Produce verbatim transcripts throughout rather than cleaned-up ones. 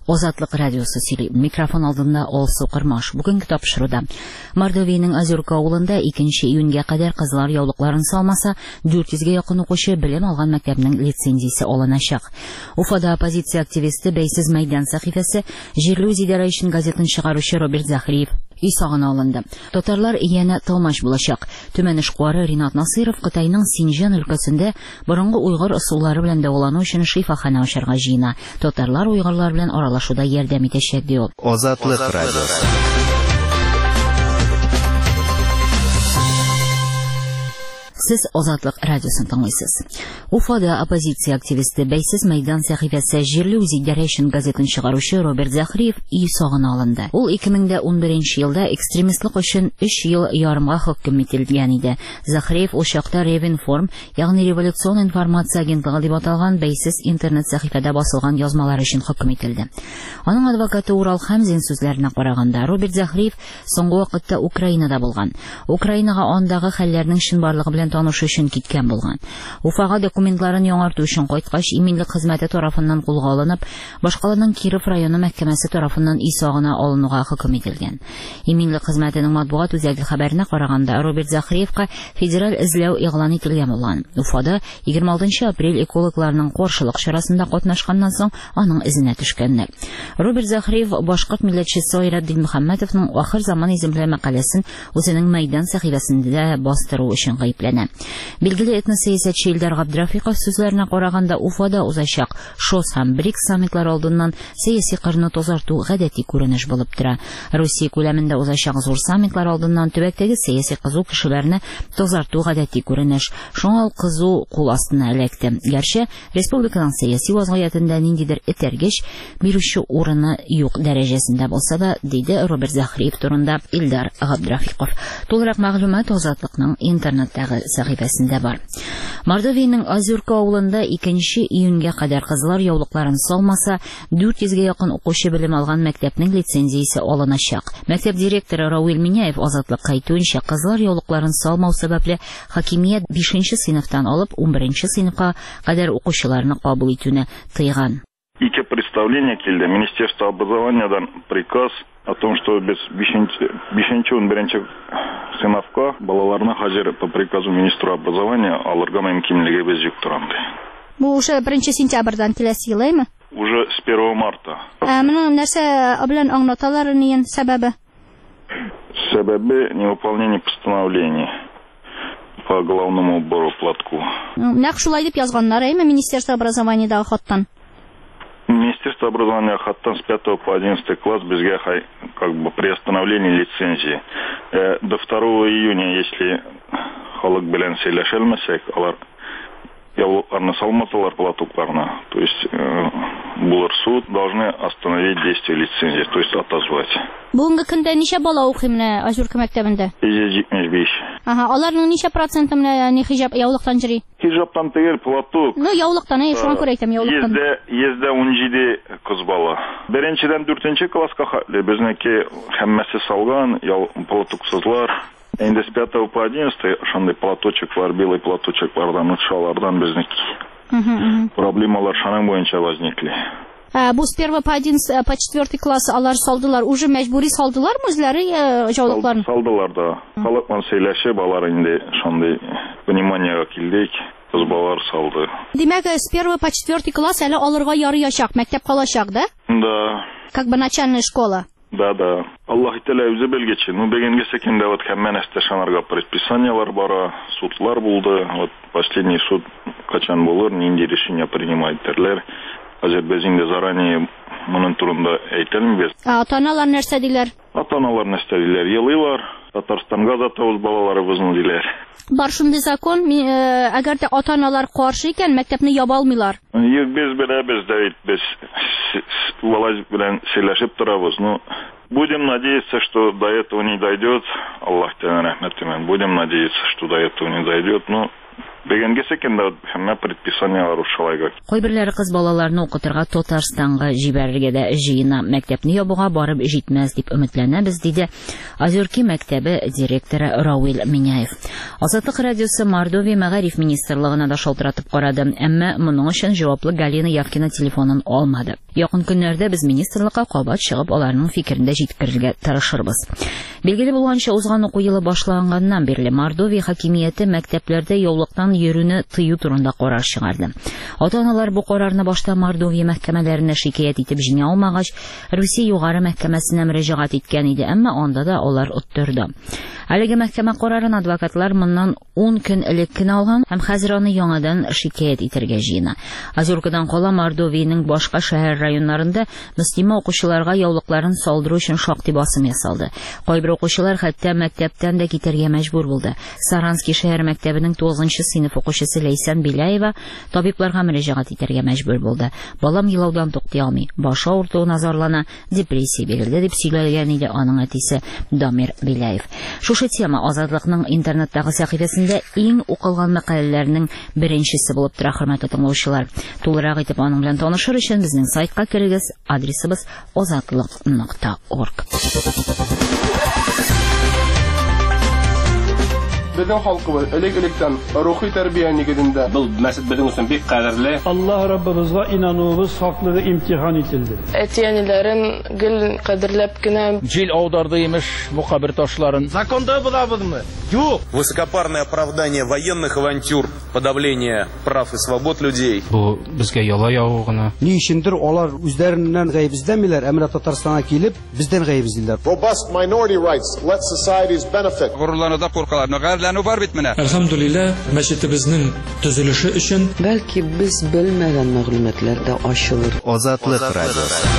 Азатлык радиосы сөйли. Микрофон алдында Алсу Кырмаш. Бүген тапшыруда. Мордовиянең Озерка авылында икенче июньгә кадәр кызлар яулыкларын салмаса, дүрт йөзгә якын укучы белем алган мәктәпнең лицензиясе алыначак. Уфада оппозиция активисты Бәйсез мәйдан сәхифәсе җирле үзидарә өчен газетын чыгаручы Роберт Захриев Исагына алынды. Татарлар ияне талмаш булачак. Төмән эшкуары Ринат Насыйров Кытайның Синҗан өлкәсендә борынгы уйгыр ысуллары белән дәвалану өчен шифахана ачарга җыена. Татарлар уйгырлар белән аралашуда ярдәм итәчәк ди ул. Азатлык радиосы. Сез Азатлык радиосын тыңлыйсыз. Уфада оппозиция активисты Бәйсез мәйдан сәхифәсе җирле үзидарә өчен газетын чыгаручы Роберт Захриев Исагына алынды. Ул ике мең унберенче елда экстремистлык өчен өч ел ярымга хөкем ителгән иде. Захриев ул чакта Ревинформ, ягъни революцион информация агентлыгы дип аталган Бәйсез интернет сәхифәдә басылган язмалар өчен хөкем ителде. Аның адвокаты Урал Хәмзин сүзләренә караганда, Роберт Захриев соңгы вакытта Украинада булган. Украинага андагы хәлләрнең чынбарлыгы белән танышу өчен киткән булган. Уфага документларын яңарту өчен кайткач, иминлек хезмәте тарафыннан кулга алынып, башкаланың Киров районы мәхкәмәсе тарафыннан Исагына алынуга хөкем ителгән. Иминлек хезмәтенең матбугат үзәге хәбәренә караганда, Роберт Захриевка федераль эзләү игълан ителгән булган. Уфада егерме алтынчы апрель экологларның каршылык чарасында катнашканнан соң аның изенә төшкәннәр. Роберт Захриев башкорт милләтчесе Айратдин Мөхәммәтовның ахыр заман иземле мәкаләсен үзенең мәйдан сәхифәсендә бастыру өчен гаепләнә. Билгеле этносәясәтче Илдар Габдрафиков сүзләренә караганда, Уфада узачак ШОС һәм БРИКС саммитлары алдыннан сәяси кырны тазарту гадәти күренеш булып тора. Русия күләмендә узачак зур саммитлар алдыннан төбәктәге сәяси кызу кешеләрне тазарту гадәти күренеш. Шуңа ул кызу кул астына эләкте. Гәрчә, республиканың сәяси вазгыятендә ниндидер этәргеч бирүче урыны юк дәрәҗәсендә булса да, диде Роберт Захриев турында Илдар Габдрафиков. Тулырак мәгълүмат Азатлыкның интернеттагы сәхифәсендә бар. Мордовиянең Озерка авылында икенче июньгә кадәр кызлар яулыкларын салмаса, дүрт йөзгә якын укучы белем алган мәктәпнең лицензиясе алыначак. Мәктәп директоры Рауил Миняев Азатлыкка әйтүенчә, кызлар яулыкларын салмау сәбәпле хакимият бишенче сыйныфтан алып унберенче сыйныфка кадәр укучыларны кабул итүне тыйган. Ике представление килде. Министерство образованиядан приказ о том, что без бишенче унберенче сыйныфка балаларны хәзер по приказу министра образования алырга мөмкинлеге без юк торамды. Бу уже беренче сентябрьдән киләсе елаймы? Уже с первого марта. Ә моны нәрсә белән аңлаталар, нигә сәбәбе? Сәбәбе невыполнение постановлений по главному убору платку. Нәкъ шулай дип язганнар, әйме, Министерство образованиедагы хаттан? Министерство образования хаттан с пятого по одиннадцатый класс безгә как бы приостановление лицензии. Э, до второго июня, если халык белән сөйләшелмәсәк, алар яулыкларны салмасалар платукларны, то есть э, булыр суд должны остановить действие лицензии, то есть отозвать. Бүгенге көндә ничә бала укый менә Озерка мәктәбендә? йөз җитмеш биш. Ага, аларның ничә проценты менә ни хиҗаб яулыктан җыри? Хиҗабтан түгел, платук. Ну, яулыктан, әй, шуңа күрә әйтәм, яулыктан. Йөздә ун җиде кыз бала. Беренчедән дүртенче класска безнеке һәммәсе салган, платуксызлар. Инде с пятого по одиннадцатый шундый платочек бар, белый платочек бардан, утшалардан безнеке. Проблемалар шуның буенча возникли. А бу с первого по одиннадцатый по четвертый класс алар салдылар, уже мәҗбүри салдылармы үзләре җаулыкларын? Салдылар да. Халык белән сөйләшеп, алар инде шундый пониманиегә килдек. Кыз балалар салды. Димәк, с первого по четвертый класс әле алырга ярыячак, мәктәп калачак, да? Да. Как бы начальная школа. Да, да. Аллаһ Тәгалә үзе белгече. Ну, бегенге секендә вот һәммәнәстә шанарга предписаниялар бара, судлар булды. Вот последний суд качан булыр, нинди решение принимайдылар. Хәзер без инде заранее моның турында әйтелмибез. Ата-аналар нәрсә диләр? Ата-аналар нәрсә диләр? Елыйлар. Татарстанга да тавыз балаларыбызны диләр. Бар шундый закон, әгәр дә ата-аналар каршы икән, мәктәпне яба алмыйлар. Без беләбез дә, без власть белән сөйләшеп торабыз. Ну, будем надеяться, что до этого не дойдет. Аллаһ Тәгалә рәхмәт итсен. Будем надеяться, что до этого не дойдет. Ну, Бегенге секенде һәммә предписаниялар ушылайга. Кайберләре кыз балаларны укытырга Татарстанга җибәрергә дә җыена. Мәктәпне ябуга барып җитмәс дип өметләнәбез, диде Озерки мәктәбе директоры Рауил Миняев. Азатлык радиосы Мордовия мәгариф министрлыгына да шалтыратып карады, әмма моның өчен җаваплы Галина Явкина телефонын алмады. Якын көннәрдә без министрлыкка кабат чыгып, аларның фикерен дә җиткерергә тырышырбыз. Билгеле булганча, узган уку елы башланганнан бирле Мордовия хакимияте мәктәпләрдә яулыктан йөрүне тыю турында карар чыгарды. Ата-аналар бу карарны башта Мордовия мәхкәмәләренә шикаят итеп җиңә алмагач, Русия югары мәхкәмәсенә мөрәҗәгать иткән иде, әмма анда да алар оттырды. Әлеге мәхкәмә карарын адвокатлар моннан ун көн элек кенә алган һәм хәзер аны яңадан шикаят итәргә җыена. Озеркадан кала Мордовиянең башка шәһәр районнарында мөслимә укучыларга яулыкларын салдыру өчен шактый басым ясалды. Кайбер укучылар хәтта мәктәптән дә китәргә мәҗбүр булды. Саранский шәһәр мәктәбенең тугызынчы сыйныф укучысы Ләйсән Биляева табибларга мөрәҗәгать итәргә мәҗбүр булды. Балам елаудан туктый алмый, башы авыртуы назарлана, депрессия бирелде дип сөйләгән иде аның әтисе Дамир Биляев. Шушы тема Азатлыкның интернеттагы сәхифәсендә иң укылган мәкаләләрнең беренчесе булып тора, хөрмәтле тыңлаучылар. Тулырак итеп аның белән танышыр өчен безнең сайтка кирегез, адресыбыз азатлык нокта орг. Безнең халкыбыз элек-электән рухи тәрбия нигезендә. Бұл мәсәл безнең өчен бик кадерле. Allah Rabbimizga inanуыбыз хаклыгы имтихан ителде. Әтиәниләрен гел кадерләп кенә Җил аударды имеш бу кабер ташларын. Законда булабызмы? Юк. Высокопарное оправдание военных авантюр, подавление прав и свобод людей. Бу безгә яла ягу гына. Ни өчендер алар үзләреннән гаебездәмиләр, әмма Татарстанга килеп, бездән гаебездиләр. Robust minority rights let societies benefit. Горурлануда куркалар. Әлхәмдүлилләh, мәчетебезнең төзелеше өчен бәлки без белмәгән мәгълүматлар да ачылыр. Азатлык радиосы.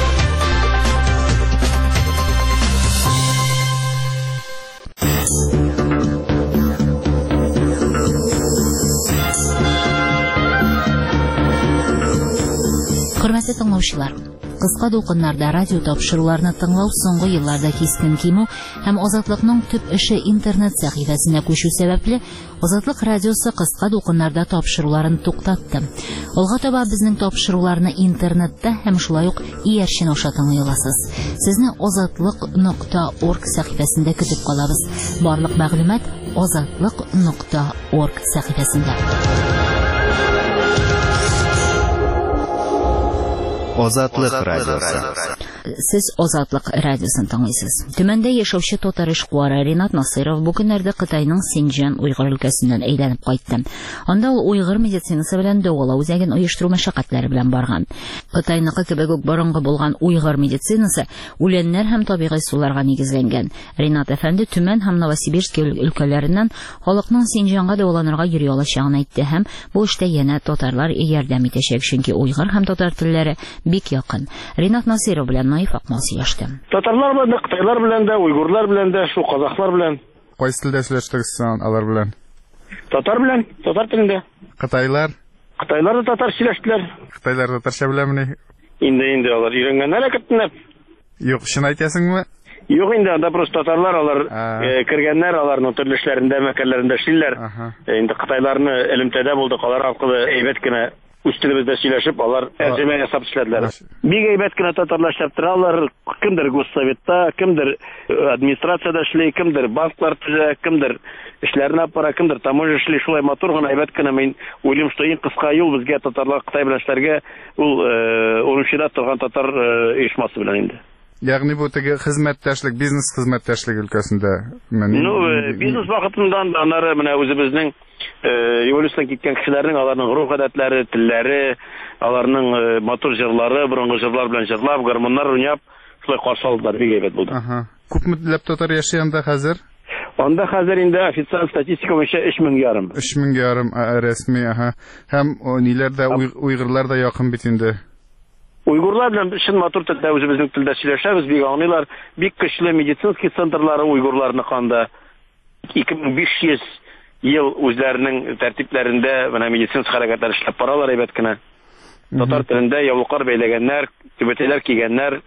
Хөрмәтле тыңлаучылар, кыска дулкыннарда радио тапшыруларны тыңлау соңгы елларда кискен кимү һәм Азатлыкның төп эше интернет сәхифәсенә күчү сәбәпле Азатлык радиосы кыска дулкыннарда тапшыруларын туктатты. Алга таба безнең тапшыруларны интернетта һәм шулай ук иярчен аша тыңлый аласыз. Сезне азатлык нокта орг сәхифәсендә көтеп калабыз. Барлык мәгълүмат азатлык нокта орг сәхифәсендә. Азатлык радиосы. Сез Азатлык радиосын тыңлыйсыз. Төмәндә яшәүче татар эшкуары Ринат Насыйров бу көннәрдә Кытайның Синҗан уйгыр өлкәсеннән әйләнеп кайтты. Анда ул уйгыр медицинасы белән дәвалау үзәген оештыру мәшәкатьләре белән барган. Кытайныкы кебек үк борынгы булган уйгыр медицинасы үләннәр һәм табигый суларга нигезләнгән. Ринат әфәнде Төмән һәм Новосибирск өлкәләреннән халыкның Синҗанга дәваланырга йөри алачагын әйтте һәм бу эштә янә татарлар ярдәм итәчәк, чөнки уйгыр һәм татар телләре бик якын. Ринат Насыйров белән Наиф Акмасы яшты. Татарлар белән, кытайлар белән дә, уйгырлар белән дә, шу казаклар белән. Кайсы телдә сөйләштегез алар белән? Татар белән, татар телендә. Кытайлар? Кытайлар да татар сөйләштеләр. Кытайлар татарча беләмени? Инде инде алар өйрәнгәннәр әкәтнәп. Юк, шуны әйтәсеңме? Юк инде, анда просто татарлар алар кергәннәр, аларның төрле эшләрендә, мәкаләләрендә эшлиләр. Инде кытайларны элемтәдә булдык, алар аркылы әйбәт кенә үз телебездә сөйләшеп, алар тәрҗемә ясап эшләделәр. Бик әйбәт кенә татарлашып торалар, кемдер госсоветта, кемдер администрациядә эшли, кемдер банклар төзә, кемдер эшләрне апара, кемдер таможня эшли, шулай матур гына әйбәт кенә. Мин уйлыйм, что иң кыска юл безгә татарлар Кытай белән эшләргә ул Урумчида торган татар оешмасы белән инде. Ягъни бу теге хезмәттәшлек, бизнес хезмәттәшлек өлкәсендә. Ну, бизнес вакытындан да аннары менә үзебезнең эволюциядән киткән кешеләрнең аларның рух гадәтләре, телләре, аларның матур җырлары, борынгы җырлар белән җырлап, гармоннар уйнап, шулай каршы алдылар, бик әйбәт булды. Аха. Күпме телләп татар яши анда хәзер? Анда хәзер инде официаль статистика буенча өч мең ярым. өч мең ярым рәсми, аха. Һәм ниләрдә уйгырлар да якын бит инде. Уйгырлар белән шин матур телдә үзебезнең телдә сөйләшәбез, бик аңлыйлар. Бик көчле медицинский центрлары уйгырларны канда ике мең биш йөз ел үзләренең тәртипләрендә менә медицинский хәрәкәтләр эшләп баралар әйбәт кенә. Татар телендә яулыклар бәйләгәннәр, түбәтәләр кигәннәр,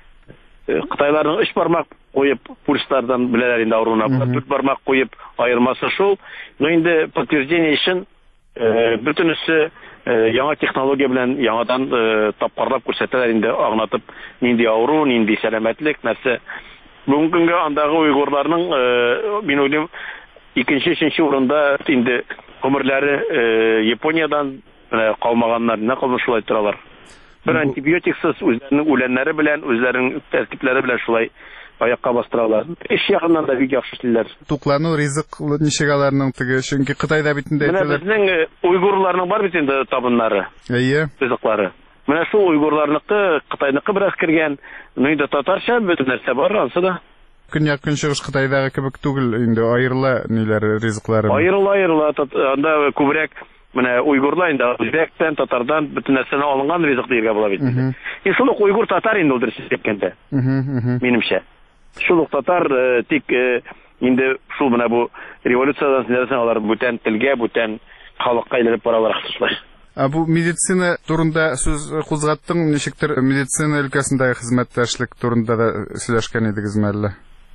Кытайларның өч бармак куеп пульслардан беләләр инде авыруны. Дүрт бармак куеп айырмасы шул. Но инде подтверждение өчен бөтенесе яңа технология белән яңадан тапкарлап күрсәтәләр инде, аңлатып, нинди авыру, нинди сәламәтлек, нәрсә. Бүгенге көнгә андагы уйгырларның, мин уйлыйм, икенче, өченче урында инде гомерләре Япониyaдан калмаганнар, нә калмый шулай торалар. Бер антибиотиксыз үзләренең үләннәре белән, үзләренең тәртипләре белән шулай аякка бастыралар. Эш ягыннан да бик яхшы эшләр. Туклану, ризык ничек аларның теге, чөнки Кытайда бит инде әйтәләр. Менә безнең уйгырларның бар бит инде табыннары. Әйе. Ризыклары. Менә шул уйгырларныкы, Кытайныкы бераз кергән, ну инде татарча бөтен нәрсә бар, ансы да. Көньяк Көнчыгыш Кытайдагы кебек түгел, инде аерыла ниләре, ризыклары. Аерыла, аерыла, анда күбрәк менә уйгырлар инде үзбәктән, татардан бөтен нәрсәне алынган ризык диергә була бит. И шул ук уйгыр татар инде ул дөрес әйткәндә. Минемчә. Шул ук татар тик инде шул менә бу революциядан соң алар бүтән телгә, бүтән халыкка әйләнеп баралар хәтле. А бу медицина турында сүз кузгаттың, ничектер медицина өлкәсендәге хезмәттәшлек турында да сөйләшкән идегез мәллә?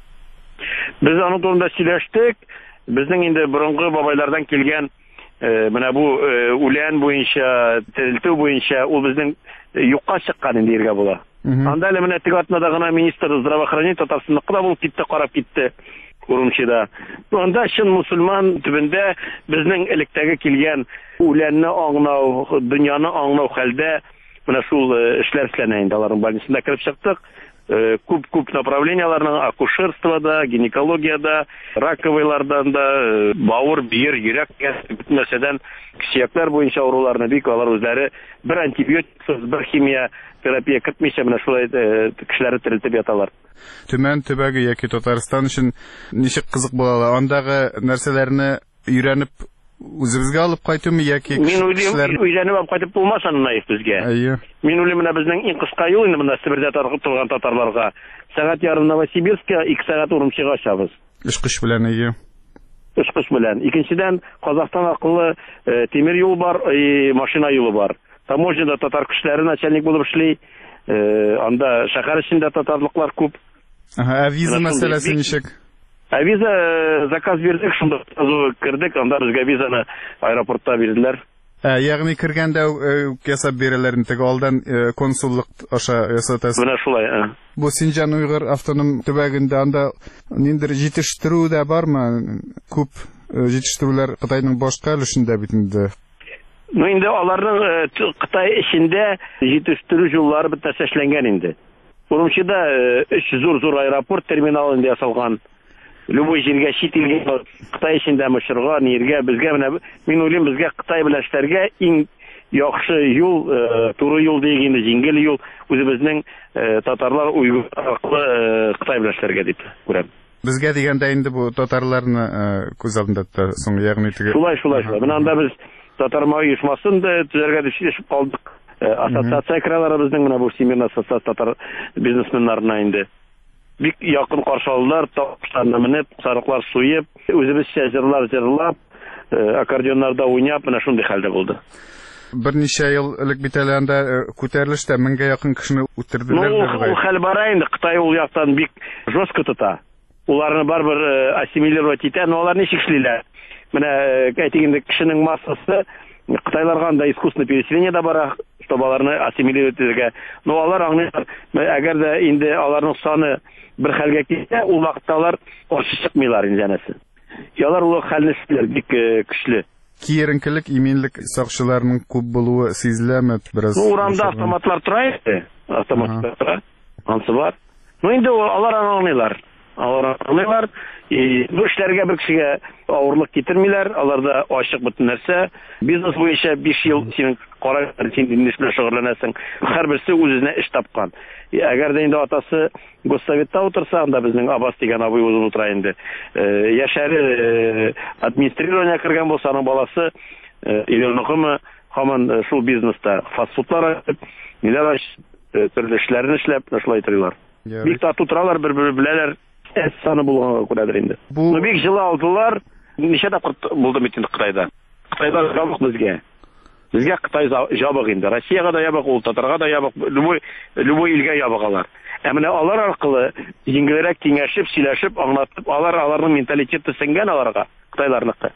Без аның турында сөйләштек. Безнең инде борынгы бабайлардан килгән менә бу үлән буенча, терелтү буенча ул безнең юкка чыккан инде иргә була. Анда әле менә теге атнада гына министр здравоохранения Татарстанныкы да булып китте, карап китте. Урумчыда. Анда чын мусульман төбендә безнең электәге килгән үләнне аңлау, дөньяны аңлау хәлдә менә шул эшләр эшләнә инде аларның больницасында кирип чыктык. Күп-күп направленияларның акушерствода, гинекологиядә, раковыйлардан да, бавыр, бөер, йөрәк нәрсәдән кисәкләр буенча авыруларны бик алар үзләре бер антибиотиксыз, бер химия терапия кертмичә менә шулай кешеләре терелтеп яталар. Төмән төбәге яки Татарстан өчен ничек кызык була? Андагы нәрсәләрне өйрәнеп үзебезгә алып кайтымы яки Мин уйлыйм, өйрәнеп алып кайтып булмас аннан безгә. Әйе. Мин уйлыйм, менә безнең иң кыска юл инде монда Себердә торган татарларга. Сәгать ярым Новосибирскка, ике сәгать Урумчыга очабыз. Эшкыш белән, әйе. Эшкыш белән. Икенчедән, Казахстан аркылы тимер юл бар, машина юлы бар. Таможняда татар кешеләре начальник булып эшли. Анда шәһәр эчендә татарлыклар күп. Ага, виза мәсьәләсе ничек? А виза заказ бирдек, шунда кирдек, анда безгә визаны аэропортта бирделәр. Ә, ягъни кергәндә ясап бирәләр, теге алдан консуллык аша ясатасыз. Менә шулай. Бу Синҗан Уйгыр автоном төбәгендә анда ниндер җитештерү дә бармы? Күп җитештерүләр Кытайның башка өлешендә бит инде. Ну инде аларның Кытай эчендә җитештерү юллары бөтен эшләнгән инде. Урумчыда өч зур-зур аэропорт терминалы инде ясалган. Любой җиргә чит илгә Кытай эчендә мышырга, ниргә, безгә менә мин уйлыйм, безгә Кытай белән эшләргә иң яхшы юл, туры юл дигәндә җиңел юл үзебезнең татарлар уйгыр аркылы Кытай белән эшләргә дип күрәм. Безгә дигәндә инде бу татарларны күз алдында та соң, ягъни теге. Шулай, шулай, шулай. Менә анда без татарма оешмасын да төзәргә дип сөйләшеп калдык. Ассоциация кралары безнең менә бу Всемирная ассоциация татар бизнесменнарына инде. Бик якын каршы алдылар, ташларны менеп, сарыклар суеп, үзебезчә җырлар җырлап, аккордеоннарда уйнап, менә шундый хәлдә булды. Берничә ел элек бит әле анда күтәрелештә меңгә якын кешене үтерделәр. Ну, хәл бара инде, Кытай ул яктан бик жестко тота. Уларны барбер ассимилировать итә, но алар ничек эшлиләр? Менә әйтегендә кешенең массасы Кытайларга анда искусственное переселение да бара, чтобы аларны ассимилировать итәргә. Но алар аңлыйлар, әгәр дә инде аларның саны бер хәлгә китә, ул вакытта алар каршы чыкмыйлар инде янәсе. Ялар ул хәлне эшләр бик көчле. Киеренкелек, иминлек сакчыларның күп булуы сизеләме бераз? Ну, урамда автоматлар тора инде, автоматлар тора, ансы бар. Ну, инде алар аңлыйлар. Алар аңлыйлар, бу эшләргә бер кешегә авырлык китермиләр, аларда ачык бөтен нәрсә. Бизнес буенча биш ел син карар син инде эшләр шөгыльләнәсең. Һәрберсе үзенә эш тапкан. Әгәр дә инде атасы Госсоветта утырса, анда безнең Абас дигән абый үзен утыра инде. Яшәре администрирование кергән булса, аның баласы Ирелныкымы һаман шул бизнеста фастфудлар, ниләр төрле эшләрне эшләп, шулай торалар. Бик тату торалар, бер-бер беләләр. Эс саны булганга күрәдер инде. Ну бик җылы алдылар. Ничә тапкыр булды бит инде Кытайда. Кытайда ябык безгә. Безгә Кытай ябык инде. Россиягә да ябык, ул Татарга да ябык, любой любой илгә ябыгалар. Ә менә алар аркылы җиңелрәк киңәшеп, сөйләшеп, аңлатып, алар аларның менталитеты сеңгән аларга, Кытайларныкы.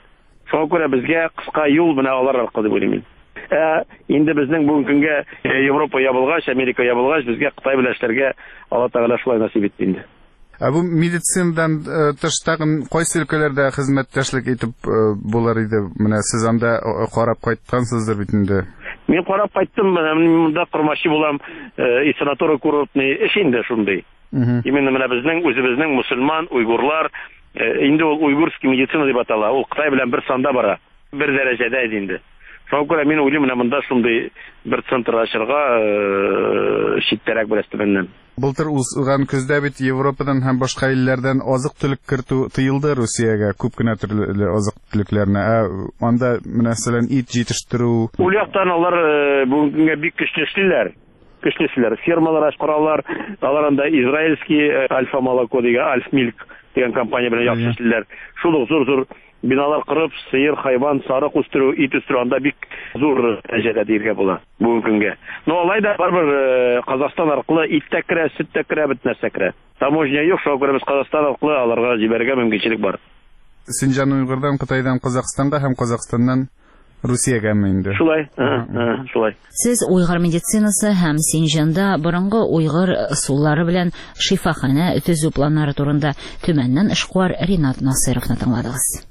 Шуңа күрә безгә кыска юл менә алар аркылы дип уйлыйм. Ә инде безнең бүгенге көнгә Европа ябылгач, Америка ябылгач, безгә Кытай белән эшләргә Алла Тәгалә шулай насип итте инде. Ә бу медицинадан тыш тагын кайсы өлкәләрдә хезмәттәшлек итеп булар иде? Менә сез анда карап кайткансыздыр бит инде. Мин карап кайттым, монда кормачы булам, санаторий курортный эш инде шундый. Именно менә безнең үзебезнең мусульман, уйгурлар, инде ул уйгурский медицина дип атала. Ул Кытай белән бер санда бара, бер дәрәҗәдә инде. Шуңа күрә мин уйлыйм, менә монда шундый бер центр ачырга читтәрәк бер өстәбеннән. Былтыр узган көздә бит Европадан һәм башка илләрдән азык-төлек кертү тыелды Россиягә, күп кенә төрле азык-төлекләрне. Анда мәсәлән ит җитештерү. Ул яктан алар бүгенгә бик көчле эшлиләр. Көчле эшлиләр. Фермалар ачкыралар. Алар анда израильский Альфа Молоко дигән Альф Милк дигән компания белән яхшы эшлиләр. Шул зур-зур биналар кырып, сыер, хайван, сарык үстерү, ит үстерү анда бик зур дәрәҗәдә диргә була бүгенге көнгә. Но алай да барбер Казакстан аркылы ит тә керә, сөт тә керә, бит нәрсә керә. Таможня юк, шуңа күрә без Казакстан аркылы аларга җибәрергә мөмкинчелек бар. Синҗан Уйгырдан Кытайдан Казакстанга һәм Казакстаннан Россиягә инде. Шулай, шулай. Сез Уйгыр медицинасы һәм Синҗанда борынгы Уйгыр суллары белән шифахана төзү планнары турында Төмәннән эшкуар Ринат Насыйровны тыңладыгыз.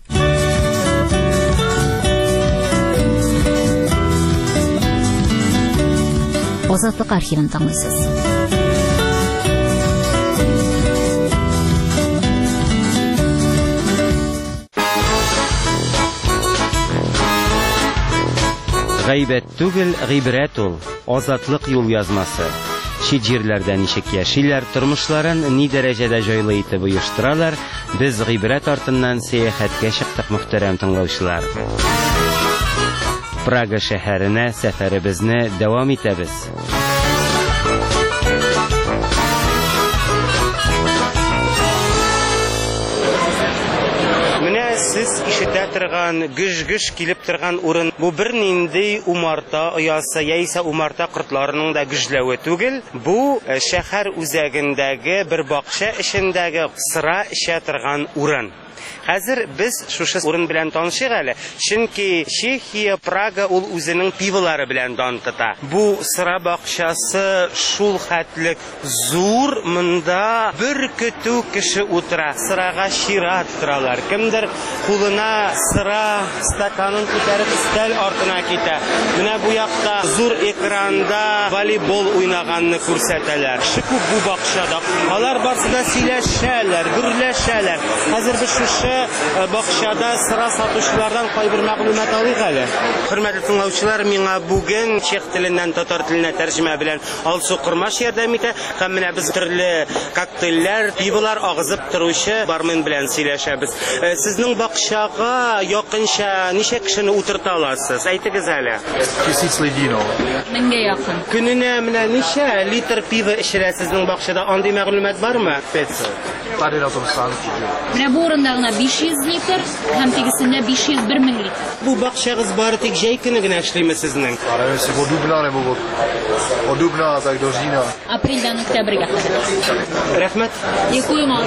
Азатлык архивын тыңлыйсыз. Гайбәт түгел, гыйбрәт ул. Азатлык юл язмасы. Чит җирләрдә ничек яшиләр, тормышларын ни дәрәҗәдә җайлы итеп оештыралар, без гыйбрәт артыннан сәяхәткә чыктык, мөхтәрәм тыңлаучылар. Прага шәһәренә сәфәребезне дәвам итәбез. Сез ишетә торган, гыж-гыж килеп торган урын, бу бер нинди умарта оясы, яисә умарта кортларының да гыжләве түгел, бу шәһәр үзәгендәге бер бакча эчендәге сыра эчә торган урын. Хәзер без шушы урын белән танышыйк әле, чөнки Чехия, Прага ул үзенең пиволары белән дан тота. Бу сыра бакчасы шул хәтлек зур, монда бер көтү кеше утыра, сырага чират торалар. Кемдер кулына сыра стаканын күтәреп стәл артына китә. Менә бу якта зур экранда волейбол уйнаганны күрсәтәләр. Шуку бу бакчада. Алар барсы да сөйләшәләр, гөрләшәләр. Хәзер без шушы бакчада сыра сатучылардан кайбер мәгълүмат алыйк әле. Хөрмәтле тыңлаучылар, миңа бүген чех теленнән татар теленә тәрҗемә белән алсу кырмаш ярдәм итә. Һәм менә без төрле коктейльләр, пиволар агызып торучы бармен белән сөйләшәбез. Сезнең бакчага якынча ничә кешене утырта аласыз? Әйтегез әле. Меңгә якын. Көненә менә ничә литр пиво эчерә сезнең бакчада? Андый мәгълүмат бармы? Менә бу урында гына биш йөз литр, һәм тегесендә биш йөз бер мең литр. Бу бакчагыз бары тик җәй көне генә эшлиме сезнең? Апрельдән октябрьгә кадәр. Рәхмәт. Йокуйма.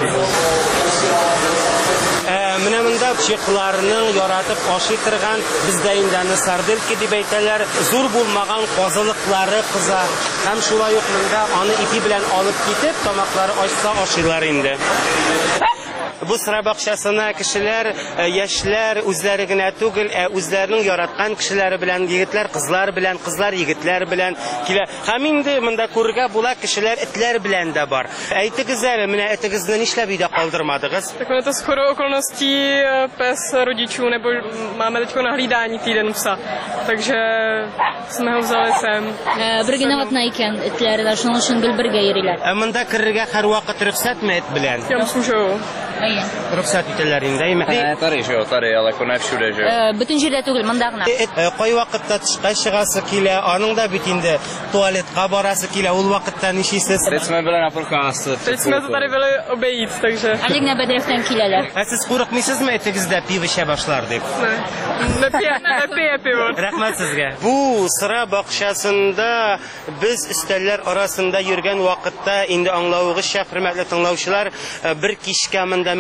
Менә монда чехларның яратып ашый торган, бездә инде аны сардельки дип әйтәләр, зур булмаган казылыклары кыза. Һәм шулай ук монда аны ипи белән алып китеп, тамаклары ачса ашыйлар инде. Бу сыра бакчасына кешеләр, яшьләр үзләре генә түгел, ә үзләренең яраткан кешеләре белән, егетләр кызлар белән, кызлар егетләр белән килә. Һәм инде монда күрергә була кешеләр этләр белән дә бар. Әйтегез әле, менә этегезне нишләп өйдә калдырмадыгыз? Takové to shodou okolností pes rodičů, nebo máme teďko na hlídání týden psa, takže jsme ho vzali sem. Бер генә атна икән, этләре дә шуның өчен гел бергә йөриләр. Ә монда керергә һәрвакыт рөхсәтме эт белән? Já myslím, že jo. Рөхсәт итәләр инде, әйме? Tady, že jo, tady, ale jako ne všude, že jo. Бөтен җирдә түгел, монда гына. Кай вакытта тышка чыгасы килә, аның да бит инде туалетка барасы килә, ул вакытта ничисез? Teď jsme byli na procházce. Teď jsme to tady byli obejít, takže... Әле генә бәдрәфтән киләләр. Ә сез курыкмыйсызмы этегездә пиво эчә башлар дип? Ne pije, ne pije pivo. Рәхмәт сезгә. Бу сыра бакчасында без өстәлләр арасында йөргән вакытта инде аңлавыгызча, хөрмәтле тыңлаучылар, бер кичкә монда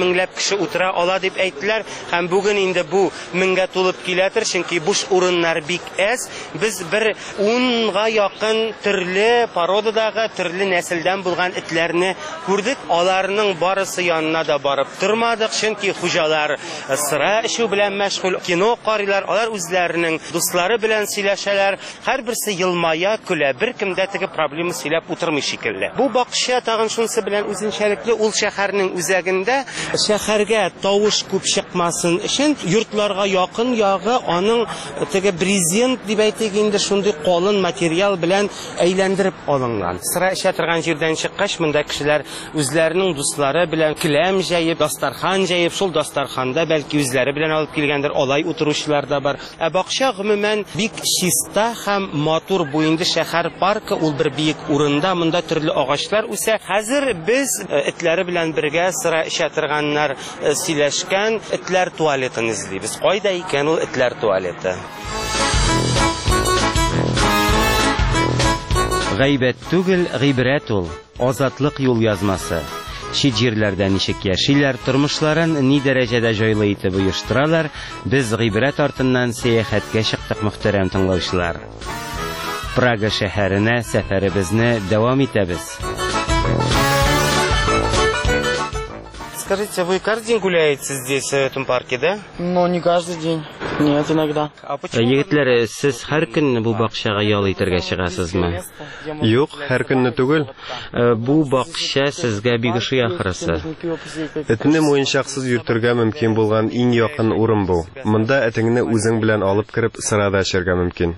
меңләп кеше утыра ала дип әйттеләр, һәм бүген инде бу меңгә тулып киләдер, чөнки буш урыннар бик әз. Без бер унга якын төрле породадагы, төрле нәселдән булган этләрне күрдек. Аларның барысы янына да барып тормадык, чөнки хуҗалар сыра эчү белән мәшгуль, кино карыйлар, алар үзләренең дуслары белән сөйләшәләр, һәрберсе елмая, көлә, беркемдә теге проблема сөйләп утырмый шикелле. Бу бакча тагын шунысы белән үзенчәлекле, ул шәһәрнең үзәгендә, шәһәргә тавыш күп чыкмасын өчен йортларга якын ягы аның теге брезент дип әйтик инде шундый калын материал белән әйләндереп алынган. Сыра эчә торган җирдән чыккач, монда кешеләр үзләренең дуслары белән келәм җәеп, дастархан җәеп, шул дастарханда бәлки үзләре белән алып килгәндер, алай утыручылар да бар. Ә бакча гомумән бик чиста һәм матур. Бу инде шәһәр паркы, ул бер биек урында, монда төрле агачлар үсә. Хәзер без этләре белән бергә сыра эчә торганнар сөйләшкән этләр туалетын эзлибез. Кайда икән ул этләр туалеты? Гайбәт түгел, гыйбрәт ул. Азатлык юл язмасы. Чит җирләрдә ничек яшиләр, тормышларын ни дәрәҗәдә җайлы итеп оештыралар, без гыйбрәт артыннан сәяхәткә чыктык, мөхтәрәм тыңлаучылар. Прага шәһәренә сәфәребезне дәвам итәбез. Скажите, вы каждый день гуляете здесь, в этом парке, да? Ну, не каждый день. Нет, иногда. Егетләр, сез һәр көн бу бакчага ял итәргә чыгасызмы? Юк, һәр көнне түгел. Бу бакча сезгә бик ошый ахрысы. Этне муенчаксыз йөртергә мөмкин булган иң якын урын бу. Монда этеңне үзең белән алып кирип сырада эчәргә мөмкин.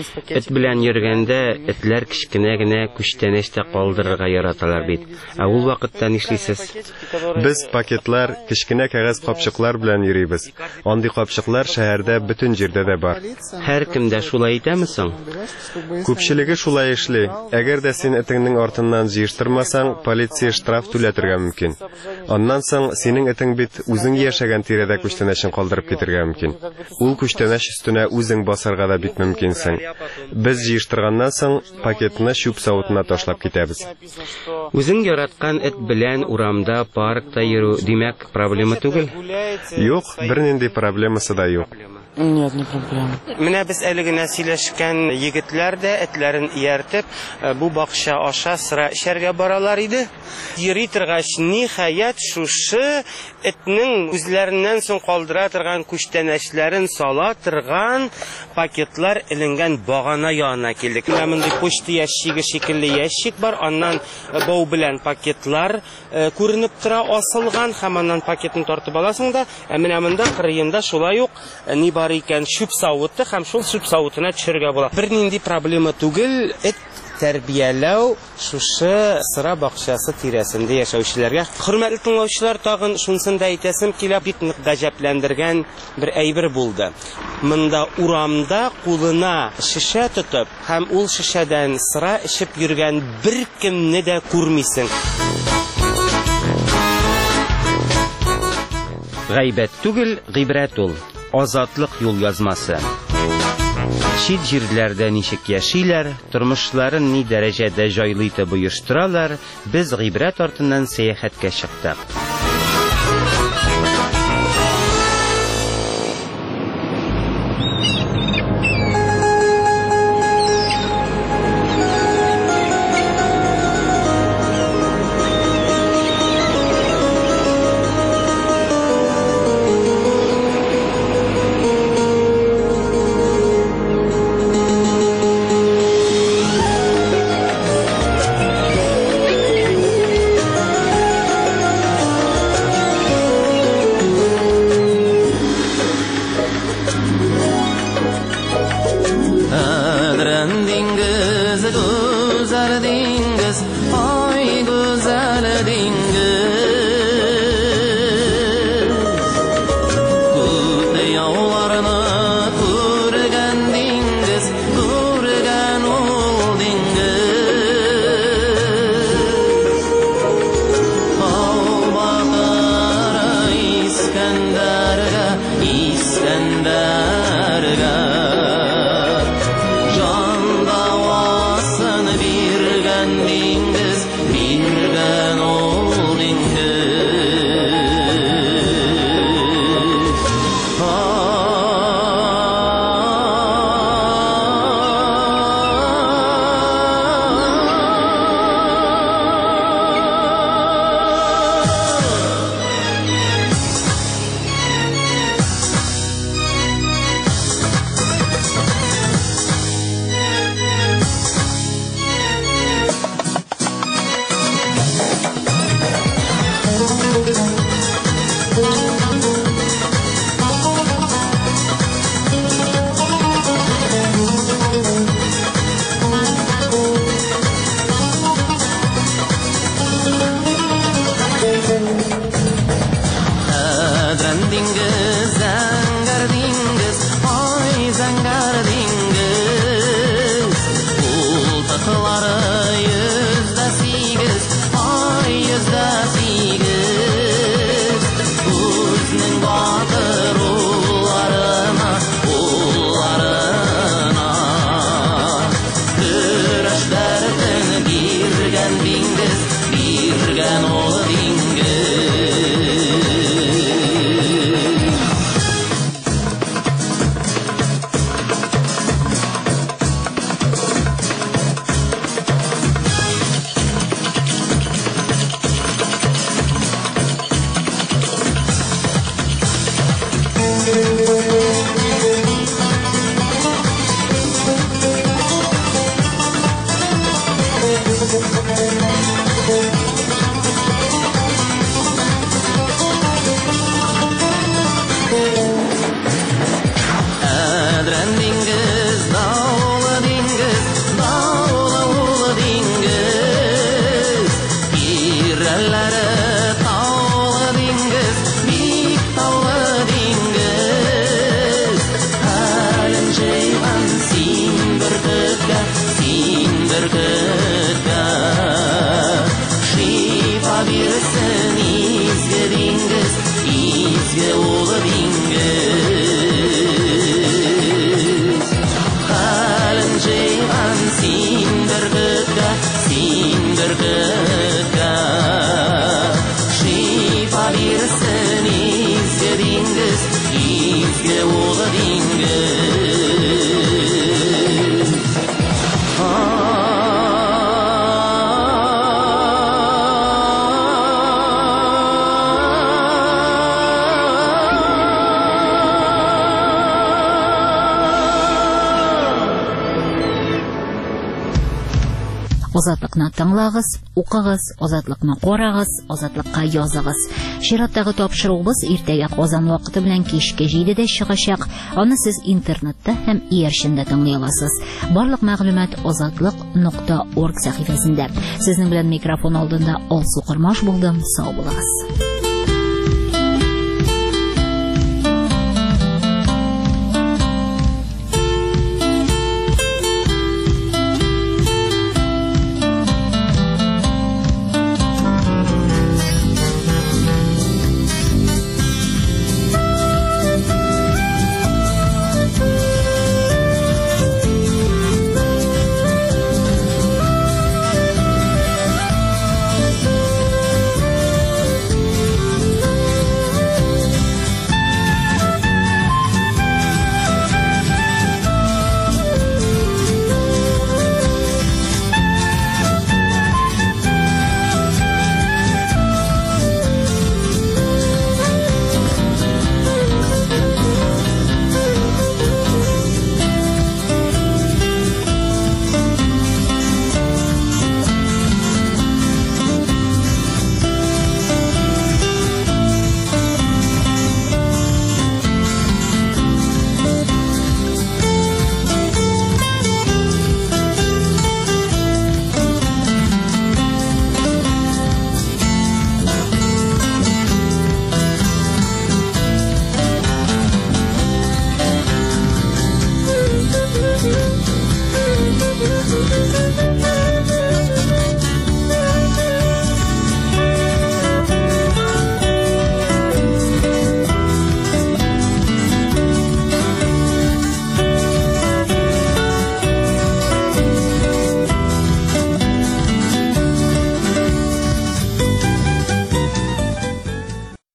Эт белән йөргәндә этләр кичкенә генә күчтәнәчтә калдырырга яраталар бит. Ә ул вакытта нишлисез? Без пакетлар, кичкенә кәгазь капчыклар белән йөрибез. Андый капчыклар шәһәрдә бөтен җирдә дә бар. Һәр кемдә шулай итәме соң? Күпчелеге шулай эшли. Әгәр дә син этеңнең артыннан җыештырмасаң, полиция штраф түләтергә мөмкин. Аннан соң синең этең бит үзең яшәгән тирәдә күчтәнәчен калдырып китергә мөмкин. Ул күчтәнәч өстенә үзең басарга да бит мөмкинсең. Без җыештырганнан соң пакетны чүп савытына ташлап китәбез. Үзең яраткан эт белән урамда, паркта йөрү, димәк, проблема түгел? Юк, бернинди проблемасы да юк. Нет, не проблема. Менә без әле генә сөйләшкән егетләр дә этләрен ияртеп, бу бакча аша сыра эчәргә баралар иде. Йөри торгач, ниһаять шушы этнең үзләреннән соң калдыра торган күчтәнәчләрен сала торган пакетлар эленгән багана янына килдек. Менә мондый почта ящиге шикелле ящик бар, аннан бау белән пакетлар күренеп тора асылган, һәм аннан пакетны тартып аласың да, менә монда кырыенда шулай ук ни бар икән, чүп савыты, һәм шул чүп савытына төшәргә була. Бер нинди проблема түгел, эт тәрбияләү шушы сыра бакчасы тирәсендә яшәүчеләргә. Хөрмәтле тыңлаучылар, тагын шунысын да әйтәсем килә, бик нык гаҗәпләндергән бер әйбер булды. Монда урамда кулына шешә тотып, һәм ул шешәдән сыра эчеп йөргән бер кемне дә күрмисең. Гайбәт түгел, гыйбрәт ул. Азатлык юл язмасы. Чит җирләрдә ничек яшиләр, тормышларын ни дәрәҗәдә җайлы итеп оештыралар, без гыйбрәт артыннан сәяхәткә чыктык. Dingiz, birden ol dingiz. Шарпа бирсен изге диңгез, изге улы диңгез. Азатлыкны тыңлагыз, укыгыз, азатлыкны карагыз, азатлыкка языгыз. Чираттагы тапшыруыбыз иртәгә Казан вакыты белән кичке җидедә чыгачак. Аны сез интернетта һәм иярчендә тыңлый аласыз. Барлык мәгълүмат азатлык нокта орг сәхифәсендә. Сезнең белән микрофон алдында Алсу Кырмаш булдым. Сау булыгыз.